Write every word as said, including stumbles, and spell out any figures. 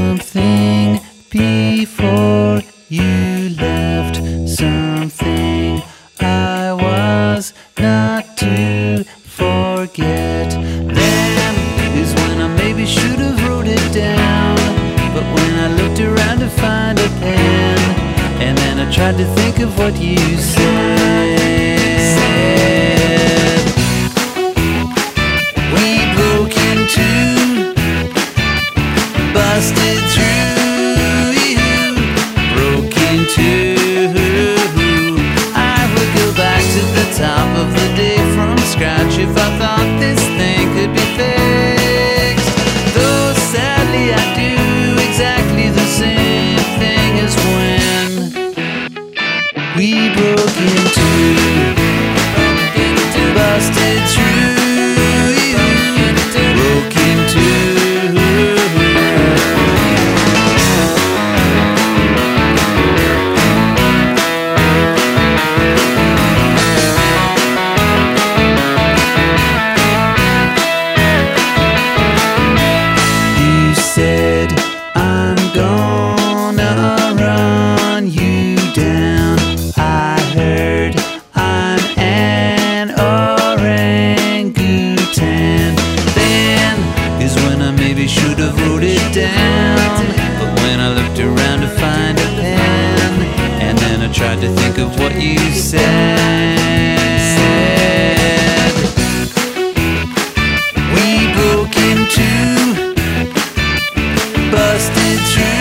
something before you left, something I was not to forget. Then is when I maybe should have wrote it down, but when I looked around to find a pen, and then I tried to think of what you said. We broke into, busted through, broke into. I would go back to the top of the day from scratch if I thought this thing could be fixed. Though sadly I do exactly the same thing as when we broke into, busted through, broke into. You said I'm gonna run you down. I heard I'm an orangutan. Then is when I maybe should have wrote it down, but when I looked around to find a pen, and then I tried to think of what you said. We broke into, busted through.